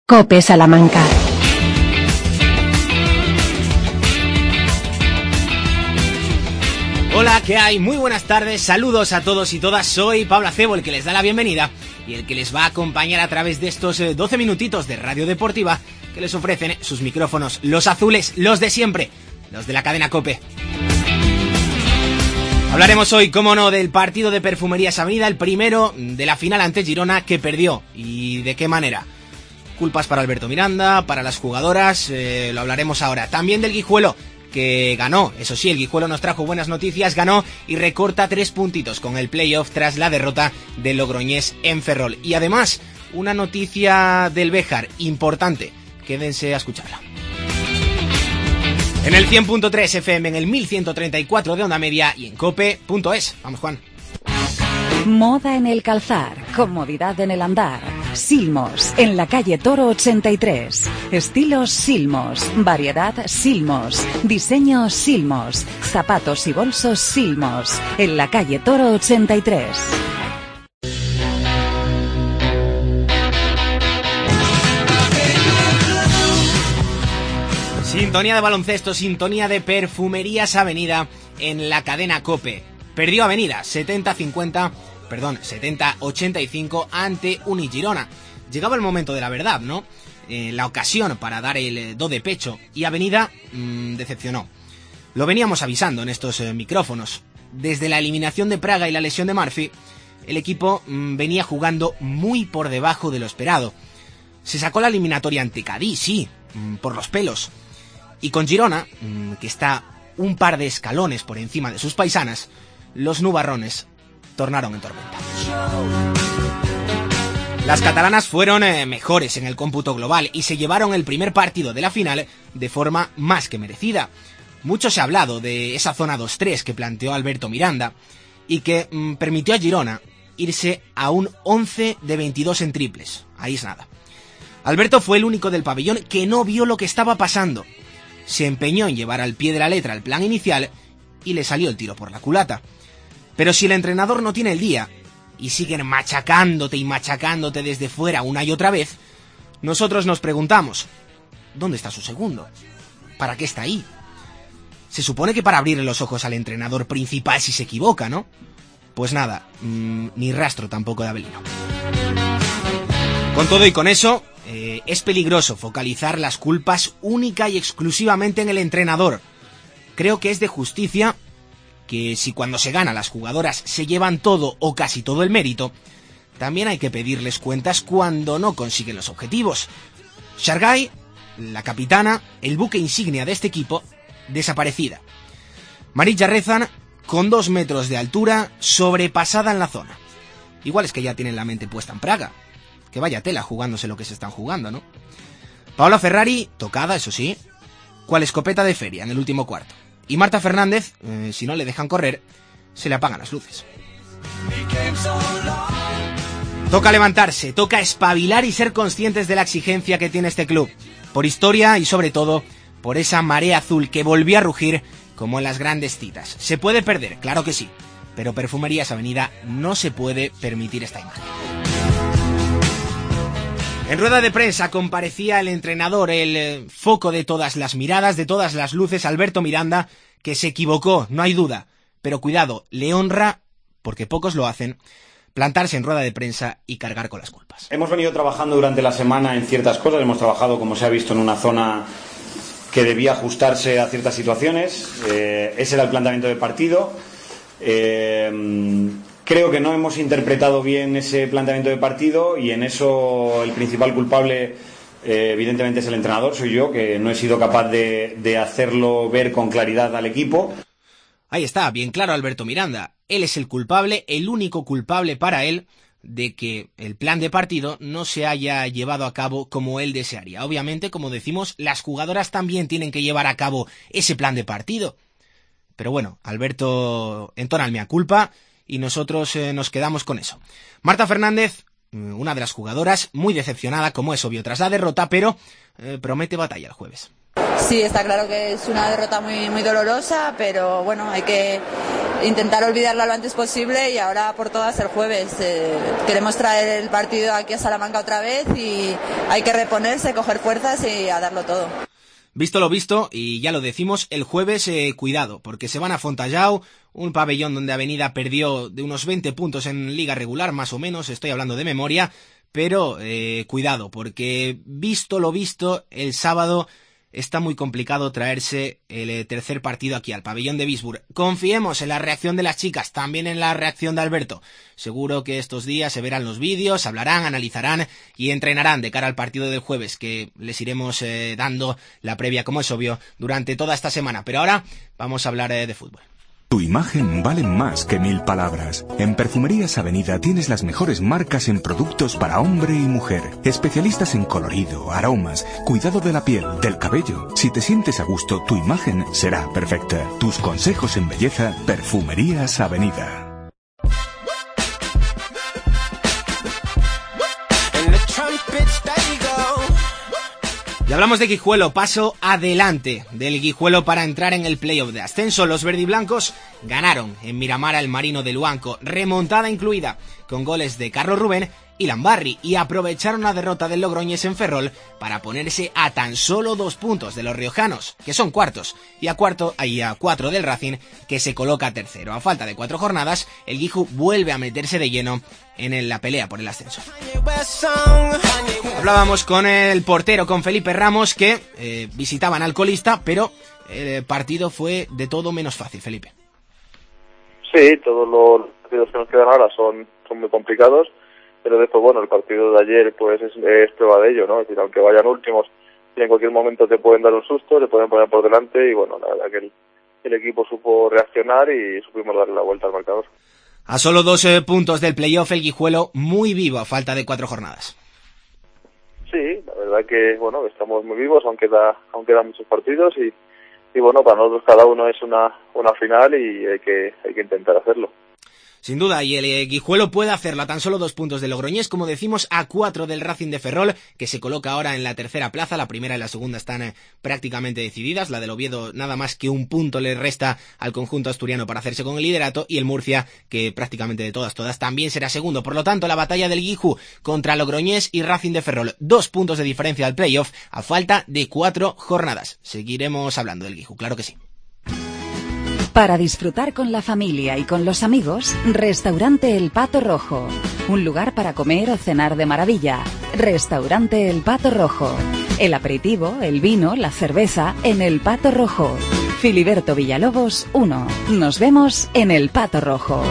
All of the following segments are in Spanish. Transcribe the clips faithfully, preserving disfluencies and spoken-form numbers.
COPE Salamanca. Hola, ¿qué hay? Muy buenas tardes, saludos a todos y todas. Soy Pablo Acebo, el que les da la bienvenida y el que les va a acompañar a través de estos doce minutitos de radio deportiva que les ofrecen sus micrófonos, los azules, los de siempre, los de la cadena COPE. Hablaremos hoy, cómo no, del partido de Perfumerías Avenida, el primero de la final ante Girona, que perdió. ¿Y de qué manera? Culpas para Alberto Miranda, para las jugadoras, eh, lo hablaremos ahora. También del Guijuelo, que ganó, eso sí, el Guijuelo nos trajo buenas noticias, ganó y recorta tres puntitos con el playoff tras la derrota del Logroñés en Ferrol. Y además, una noticia del Béjar importante, quédense a escucharla. En el cien punto tres F M, en el mil ciento treinta y cuatro de onda media y en cope punto es. Vamos, Juan. Moda en el calzar, comodidad en el andar. Silmos, en la calle Toro ochenta y tres. Estilos Silmos, variedad Silmos, diseño Silmos, zapatos y bolsos Silmos, en la calle Toro ochenta y tres. Sintonía de baloncesto, sintonía de Perfumerías Avenida en la cadena COPE. Perdió Avenida setenta a cincuenta, perdón, setenta a ochenta y cinco ante Unigirona. Llegaba el momento de la verdad, ¿no? Eh, la ocasión para dar el do de pecho y Avenida mmm, decepcionó. Lo veníamos avisando en estos eh, micrófonos. Desde la eliminación de Praga y la lesión de Murphy, el equipo mmm, venía jugando muy por debajo de lo esperado. Se sacó la eliminatoria ante Cádiz, sí, mmm, por los pelos. Y con Girona, mmm, que está un par de escalones por encima de sus paisanas, los nubarrones tornaron en tormenta. Las catalanas fueron eh, mejores en el cómputo global y se llevaron el primer partido de la final de forma más que merecida. Mucho se ha hablado de esa zona dos tres que planteó Alberto Miranda y que mm, permitió a Girona irse a un once de veintidós en triples. Ahí es nada. Alberto fue el único del pabellón que no vio lo que estaba pasando. Se empeñó en llevar al pie de la letra el plan inicial y le salió el tiro por la culata. Pero si el entrenador no tiene el día y siguen machacándote y machacándote desde fuera una y otra vez, nosotros nos preguntamos, ¿dónde está su segundo? ¿Para qué está ahí? Se supone que para abrirle los ojos al entrenador principal si se equivoca, ¿no? Pues nada, mmm, ni rastro tampoco de Avelino. Con todo y con eso, eh, es peligroso focalizar las culpas única y exclusivamente en el entrenador. Creo que es de justicia que si cuando se gana las jugadoras se llevan todo o casi todo el mérito, también hay que pedirles cuentas cuando no consiguen los objetivos. Shargai, la capitana, el buque insignia de este equipo, desaparecida. Marilla Rezan, con dos metros de altura, sobrepasada en la zona. Igual es que ya tienen la mente puesta en Praga. Que vaya tela jugándose lo que se están jugando, ¿no? Paola Ferrari, tocada, eso sí, cual escopeta de feria en el último cuarto. Y Marta Fernández, eh, si no le dejan correr, se le apagan las luces. Toca levantarse, toca espabilar y ser conscientes de la exigencia que tiene este club. Por historia y sobre todo, por esa marea azul que volvió a rugir como en las grandes citas. Se puede perder, claro que sí, pero Perfumerías Avenida no se puede permitir esta imagen. En rueda de prensa comparecía el entrenador, el eh, foco de todas las miradas, de todas las luces, Alberto Miranda, que se equivocó, no hay duda. Pero cuidado, le honra, porque pocos lo hacen, plantarse en rueda de prensa y cargar con las culpas. Hemos venido trabajando durante la semana en ciertas cosas, hemos trabajado, como se ha visto, en una zona que debía ajustarse a ciertas situaciones. Eh, ese era el planteamiento de partido. Eh, Creo que no hemos interpretado bien ese planteamiento de partido y en eso el principal culpable eh, evidentemente es el entrenador, soy yo, que no he sido capaz de, de hacerlo ver con claridad al equipo. Ahí está, bien claro Alberto Miranda. Él es el culpable, el único culpable para él de que el plan de partido no se haya llevado a cabo como él desearía. Obviamente, como decimos, las jugadoras también tienen que llevar a cabo ese plan de partido. Pero bueno, Alberto entona el mea culpa y nosotros eh, nos quedamos con eso. Marta Fernández, una de las jugadoras, muy decepcionada, como es obvio, tras la derrota, pero eh, promete batalla el jueves. Sí, está claro que es una derrota muy, muy dolorosa, pero bueno, hay que intentar olvidarla lo antes posible y ahora por todas el jueves. Eh, queremos traer el partido aquí a Salamanca otra vez y hay que reponerse, coger fuerzas y a darlo todo. Visto lo visto, y ya lo decimos, el jueves eh, cuidado, porque se van a Fontallao, un pabellón donde Avenida perdió de unos veinte puntos en liga regular, más o menos, estoy hablando de memoria, pero eh, cuidado, porque visto lo visto, el sábado está muy complicado traerse el eh, tercer partido aquí al pabellón de Visburg. Confiemos en la reacción de las chicas, también en la reacción de Alberto. Seguro que estos días se verán los vídeos, hablarán, analizarán y entrenarán de cara al partido del jueves, que les iremos eh, dando la previa, como es obvio, durante toda esta semana. Pero ahora vamos a hablar eh, de fútbol. Tu imagen vale más que mil palabras. En Perfumerías Avenida tienes las mejores marcas en productos para hombre y mujer. Especialistas en colorido, aromas, cuidado de la piel, del cabello. Si te sientes a gusto, tu imagen será perfecta. Tus consejos en belleza, Perfumerías Avenida. Y hablamos de Guijuelo, paso adelante del Guijuelo para entrar en el playoff de ascenso. Los verdiblancos ganaron en Miramar al Marino de Luanco, remontada incluida, con goles de Carlos Rubén y Lambarri, y aprovecharon la derrota del Logroñés en Ferrol para ponerse a tan solo dos puntos de los riojanos, que son cuartos, y a cuarto, ahí a cuatro del Racing, que se coloca tercero. A falta de cuatro jornadas, el Guiju vuelve a meterse de lleno en la pelea por el ascenso. Hablábamos con el portero, con Felipe Ramos, que eh, visitaban al colista, pero el partido fue de todo menos fácil, Felipe. Sí, todos los partidos que nos quedan ahora son, son muy complicados, pero después, bueno, el partido de ayer pues es, es prueba de ello, ¿no? Es decir, aunque vayan últimos, y en cualquier momento te pueden dar un susto, te pueden poner por delante, y bueno, la verdad que el, el equipo supo reaccionar y supimos darle la vuelta al marcador. A solo dos eh, puntos del playoff, el Guijuelo muy vivo a falta de cuatro jornadas. Sí, la verdad que, bueno, estamos muy vivos, aunque da, aunque da muchos partidos, y, y bueno, para nosotros cada uno es una, una final y hay que, hay que intentar hacerlo. Sin duda, y el eh, Guijuelo puede hacerlo a tan solo dos puntos de Logroñés, como decimos, a cuatro del Racing de Ferrol, que se coloca ahora en la tercera plaza. La primera y la segunda están eh, prácticamente decididas. La del Oviedo, nada más que un punto le resta al conjunto asturiano para hacerse con el liderato, y el Murcia, que prácticamente de todas, todas, también será segundo. Por lo tanto, la batalla del Guiju contra Logroñés y Racing de Ferrol, dos puntos de diferencia al playoff a falta de cuatro jornadas. Seguiremos hablando del Guiju, claro que sí. Para disfrutar con la familia y con los amigos, Restaurante El Pato Rojo. Un lugar para comer o cenar de maravilla. Restaurante El Pato Rojo. El aperitivo, el vino, la cerveza en El Pato Rojo. Filiberto Villalobos uno. Nos vemos en El Pato Rojo.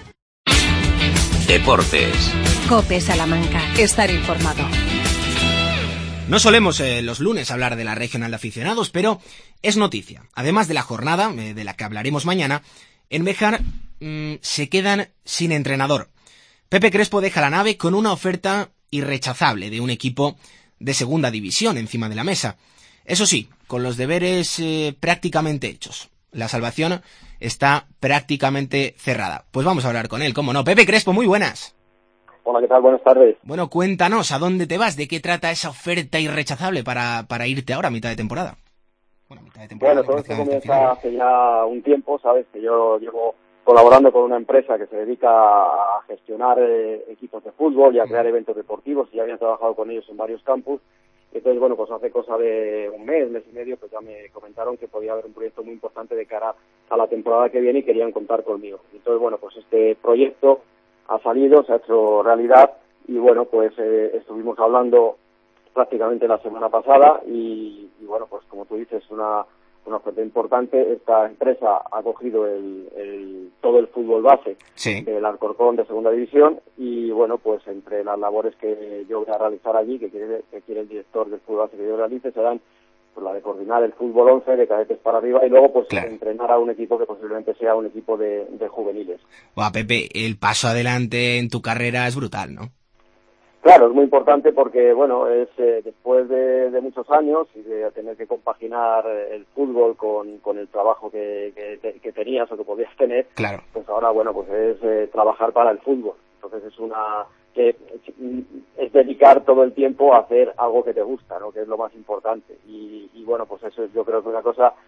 Deportes. COPE Salamanca. Estar informado. No solemos eh, los lunes hablar de la regional de aficionados, pero es noticia. Además de la jornada, eh, de la que hablaremos mañana, en Béjar mmm, se quedan sin entrenador. Pepe Crespo deja la nave con una oferta irrechazable de un equipo de segunda división encima de la mesa. Eso sí, con los deberes eh, prácticamente hechos. La salvación está prácticamente cerrada. Pues vamos a hablar con él, cómo no. Pepe Crespo, muy buenas. Hola, ¿qué tal? Buenas tardes. Bueno, cuéntanos, ¿a dónde te vas? ¿De qué trata esa oferta irrechazable para, para irte ahora a mitad de temporada? Bueno, mitad de temporada. Bueno, todo esto comienza hace ya un tiempo, ¿sabes? Que yo llevo colaborando con una empresa que se dedica a gestionar eh, equipos de fútbol y a crear eventos deportivos, y ya había trabajado con ellos en varios campus. Entonces, bueno, pues hace cosa de un mes, mes y medio, pues ya me comentaron que podía haber un proyecto muy importante de cara a la temporada que viene y querían contar conmigo. Entonces, bueno, pues este proyecto ha salido, se ha hecho realidad, y bueno, pues eh, estuvimos hablando prácticamente la semana pasada y, y bueno, pues como tú dices, una, una oferta importante. Esta empresa ha cogido el, el, todo el fútbol base sí. del Alcorcón de segunda división, y bueno, pues entre las labores que yo voy a realizar allí, que quiere, que quiere el director del fútbol base que yo realice, serán pues la de coordinar el fútbol once de cadetes para arriba, y luego pues claro. entrenar a un equipo que posiblemente sea un equipo de, de juveniles. Buah, Pepe, el paso adelante en tu carrera es brutal, ¿no? Claro, es muy importante porque, bueno, es eh, después de, de muchos años y de tener que compaginar el fútbol con, con el trabajo que, que, que tenías o que podías tener, claro. pues ahora, bueno, pues es eh, trabajar para el fútbol. Entonces es una... que es dedicar todo el tiempo a hacer algo que te gusta, ¿no? Que es lo más importante. Y, y bueno, pues eso es, yo creo que una cosa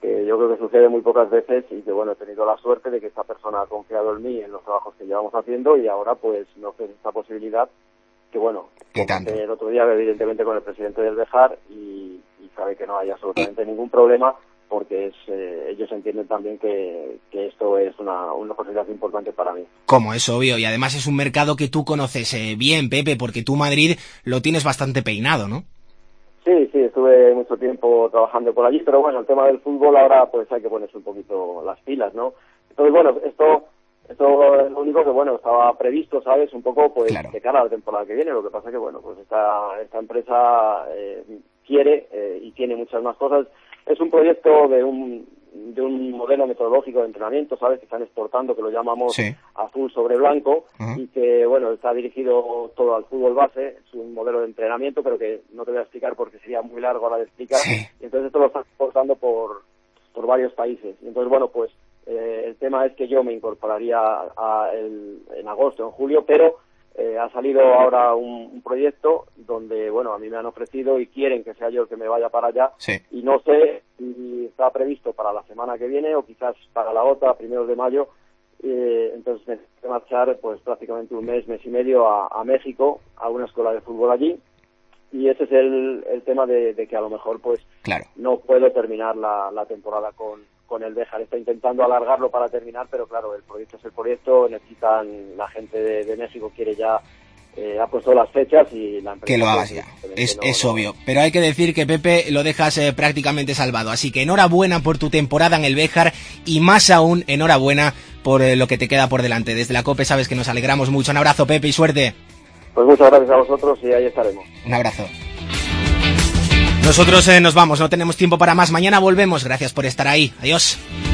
que yo creo que sucede muy pocas veces y que, bueno, he tenido la suerte de que esta persona ha confiado en mí, en los trabajos que llevamos haciendo y ahora, pues, me ofrece esta posibilidad que, bueno, el otro día, evidentemente, con el presidente del Béjar y, y sabe que no hay absolutamente ningún problema porque es, eh, ellos entienden también que, que esto es una, una posibilidad importante para mí. Como es obvio, y además es un mercado que tú conoces eh, bien, Pepe, porque tú Madrid lo tienes bastante peinado, ¿no? Sí, sí, estuve mucho tiempo trabajando por allí, pero bueno, el tema del fútbol ahora pues hay que ponerse un poquito las pilas, ¿no? Entonces, bueno, esto esto es lo único que, bueno, estaba previsto, ¿sabes? Un poco, pues, claro, de cara a la temporada que viene. Lo que pasa que, bueno, pues esta, esta empresa eh, quiere eh, y tiene muchas más cosas. Es un proyecto de un de un modelo metodológico de entrenamiento, ¿sabes? Que están exportando, que lo llamamos sí. azul sobre blanco, uh-huh. y que, bueno, está dirigido todo al fútbol base. Es un modelo de entrenamiento, pero que no te voy a explicar porque sería muy largo ahora de explicar. Sí. Y entonces esto lo están exportando por, por varios países. Y entonces, bueno, pues eh, el tema es que yo me incorporaría a, a el, en agosto, en julio, pero eh, ha salido ahora un, un proyecto donde, bueno, a mí me han ofrecido y quieren que sea yo el que me vaya para allá. Sí. Y no sé si está previsto para la semana que viene o quizás para la otra, primeros de mayo. Eh, entonces me tengo que marchar pues prácticamente un mes, mes y medio a, a México, a una escuela de fútbol allí. Y ese es el, el tema de, de que a lo mejor pues claro. no puedo terminar la, la temporada con, con el Béjar. Está intentando alargarlo para terminar, pero claro, el proyecto es el proyecto, necesitan, la gente de, de México quiere ya, eh, ha puesto las fechas y la empresa... Que lo hagas ya, es, no, es no, obvio. Pero hay que decir que, Pepe, lo dejas eh, prácticamente salvado. Así que enhorabuena por tu temporada en el Béjar y más aún, enhorabuena por eh, lo que te queda por delante. Desde la COPE sabes que nos alegramos mucho. Un abrazo, Pepe, y suerte. Pues muchas gracias a vosotros y ahí estaremos. Un abrazo. Nosotros eh, nos vamos, no tenemos tiempo para más. Mañana volvemos. Gracias por estar ahí. Adiós.